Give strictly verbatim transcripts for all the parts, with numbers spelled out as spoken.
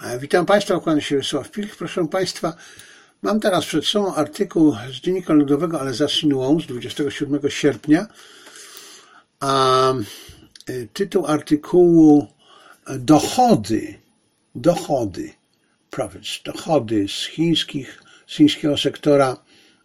Witam Państwa, kłaniam się Wiesław Pilch. Proszę Państwa, mam teraz przed sobą artykuł z Dziennika Ludowego, ale za Sinuą z dwudziestego siódmego sierpnia. A tytuł artykułu Dochody, dochody, profits, dochody z chińskich, z chińskiego sektora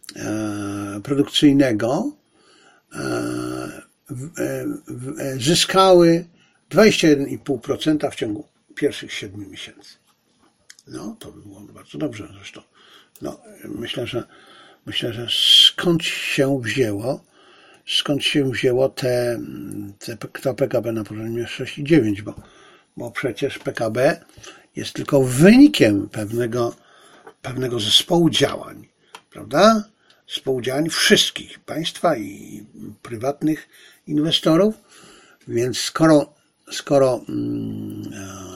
e, produkcyjnego e, w, w, zyskały dwadzieścia jeden i pół procent w ciągu pierwszych siedmiu miesięcy. No, to by było bardzo dobrze zresztą. No, myślę, że myślę, że skąd się wzięło, skąd się wzięło te, te to P K B na poziomie sześć i dziewięć, bo, bo przecież P K B jest tylko wynikiem pewnego, pewnego zespołu działań, prawda? Współdziałań wszystkich państwa i prywatnych inwestorów, więc skoro, skoro mm,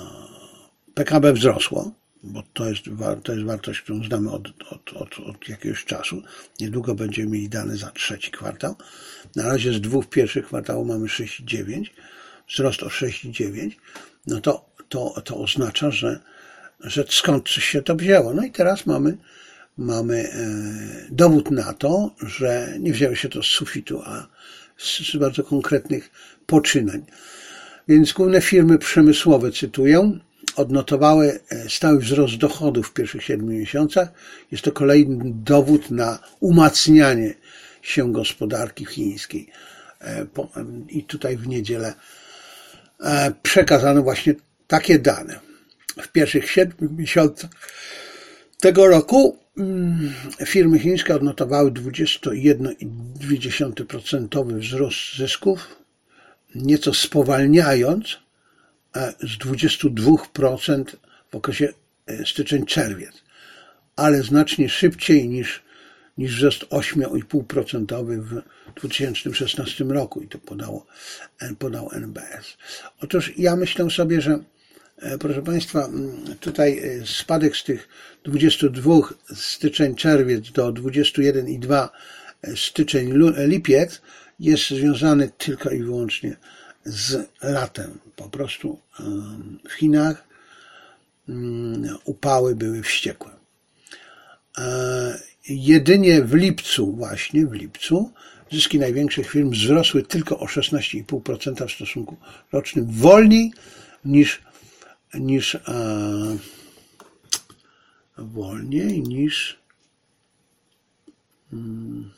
P K B wzrosło, bo to jest, to jest wartość, którą znamy od, od, od, od jakiegoś czasu. Niedługo będziemy mieli dane za trzeci kwartał. Na razie z dwóch pierwszych kwartałów mamy sześć i dziewięć, wzrost o sześć i dziewięć, no to, to, to oznacza, że, że skąd się to wzięło. No i teraz mamy, mamy e, dowód na to, że nie wzięło się to z sufitu, a z, z bardzo konkretnych poczynań. Więc główne firmy przemysłowe, cytuję, odnotowały stały wzrost dochodów w pierwszych siedmiu miesiącach. Jest to kolejny dowód na umacnianie się gospodarki chińskiej. I tutaj w niedzielę przekazano właśnie takie dane. W pierwszych siedmiu miesiącach tego roku firmy chińskie odnotowały dwadzieścia jeden i dwie dziesiąte procent wzrost zysków, nieco spowalniając z dwudziestu dwóch procent w okresie styczeń-czerwiec, ale znacznie szybciej niż, niż wzrost osiem i pół procent w dwa tysiące szesnastym roku i to podało, podał N B S. Otóż ja myślę sobie, że proszę Państwa, tutaj spadek z tych dwudziestu dwóch styczeń-czerwiec do dwudziestu jeden i dwa styczeń-lipiec jest związany tylko i wyłącznie z latem. Po prostu w Chinach upały były wściekłe. Jedynie w lipcu, właśnie w lipcu, zyski największych firm wzrosły tylko o szesnaście i pół procent w stosunku rocznym, wolniej niż, niż a, wolniej niż hmm,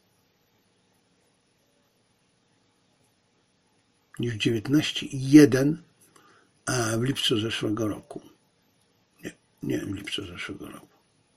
niż dziewiętnaście i jeden w lipcu zeszłego roku. Nie, nie w lipcu zeszłego roku.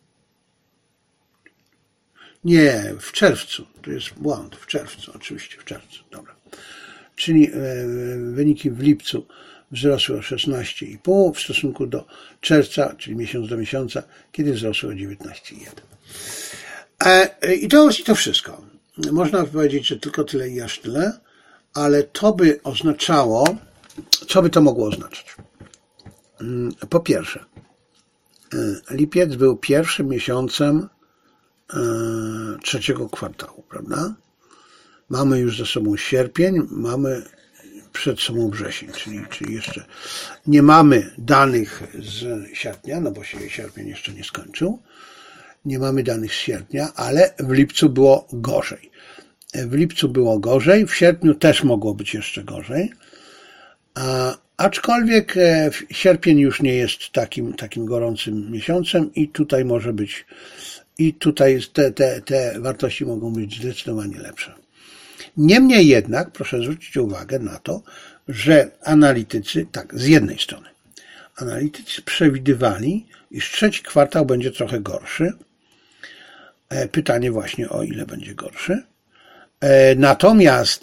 Nie, w czerwcu. To jest błąd. W czerwcu, oczywiście w czerwcu. Dobra. Czyli wyniki w lipcu wzrosły o szesnaście i pół w stosunku do czerwca, czyli miesiąc do miesiąca, kiedy wzrosły o dziewiętnaście i jeden. I to jest to wszystko. Można powiedzieć, że tylko tyle i aż tyle. Ale to by oznaczało, co by to mogło oznaczać? Po pierwsze, lipiec był pierwszym miesiącem trzeciego kwartału, prawda? Mamy już za sobą sierpień, mamy przed sobą wrzesień, czyli, czyli jeszcze nie mamy danych z sierpnia, no bo się sierpień jeszcze nie skończył. Nie mamy danych z sierpnia, ale w lipcu było gorzej. W lipcu było gorzej, w sierpniu też mogło być jeszcze gorzej, a, aczkolwiek sierpień już nie jest takim, takim gorącym miesiącem i tutaj może być, i tutaj te, te, te wartości mogą być zdecydowanie lepsze. Niemniej jednak proszę zwrócić uwagę na to, że analitycy, tak, z jednej strony, analitycy przewidywali, iż trzeci kwartał będzie trochę gorszy. Pytanie właśnie, o ile będzie gorszy. Natomiast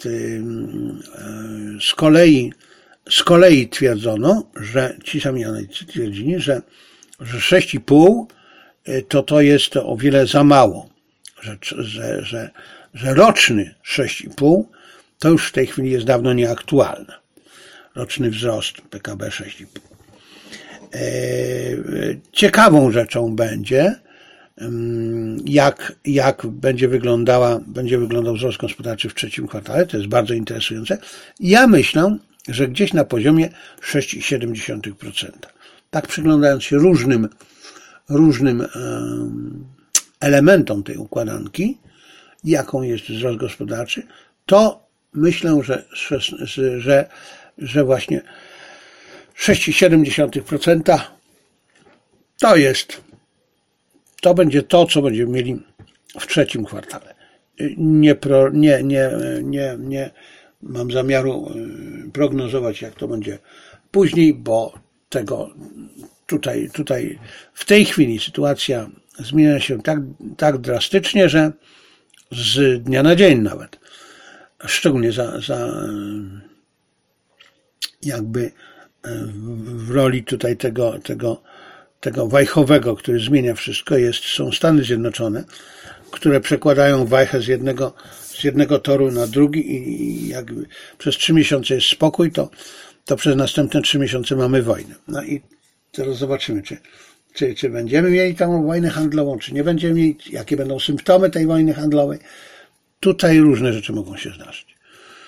z kolei, z kolei twierdzono, że ci sami analitycy twierdzili, że, że sześć i pół to to jest o wiele za mało, że, że, że, że roczny sześć i pół to już w tej chwili jest dawno nieaktualne. Roczny wzrost P K B sześć i pół. Ciekawą rzeczą będzie, Jak, jak będzie wyglądała, będzie wyglądał wzrost gospodarczy w trzecim kwartale. To jest bardzo interesujące. Ja myślę, że gdzieś na poziomie sześć i siedem procent. tak przyglądając się różnym, różnym elementom tej układanki, jaką jest wzrost gospodarczy, to myślę, że, że, że właśnie sześć przecinek siedem procent to jest, to będzie to, co będziemy mieli w trzecim kwartale. Nie, pro, nie, nie, nie, nie mam zamiaru prognozować, jak to będzie później, bo tego tutaj, tutaj w tej chwili sytuacja zmienia się tak, tak drastycznie, że z dnia na dzień nawet, szczególnie za, za jakby w roli tutaj tego, tego, tego wajchowego, który zmienia wszystko, jest, są Stany Zjednoczone, które przekładają wajchę z jednego, z jednego toru na drugi i jakby przez trzy miesiące jest spokój, to, to przez następne trzy miesiące mamy wojnę. No i teraz zobaczymy, czy, czy, czy będziemy mieli tam wojnę handlową, czy nie będziemy mieli, jakie będą symptomy tej wojny handlowej. Tutaj różne rzeczy mogą się zdarzyć.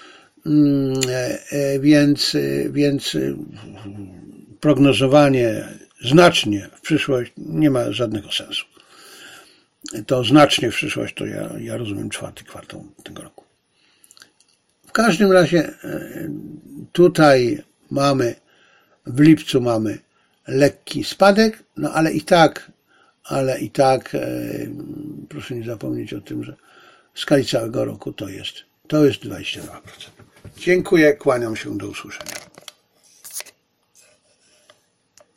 Więc, więc prognozowanie znacznie w przyszłość nie ma żadnego sensu. To znacznie w przyszłość, to ja, ja rozumiem czwarty kwartał tego roku. W każdym razie tutaj mamy, w lipcu mamy lekki spadek, no ale i tak, ale i tak proszę nie zapomnieć o tym, że w skali całego roku to jest, to jest dwadzieścia dwa procent. Dziękuję, kłaniam się, do usłyszenia.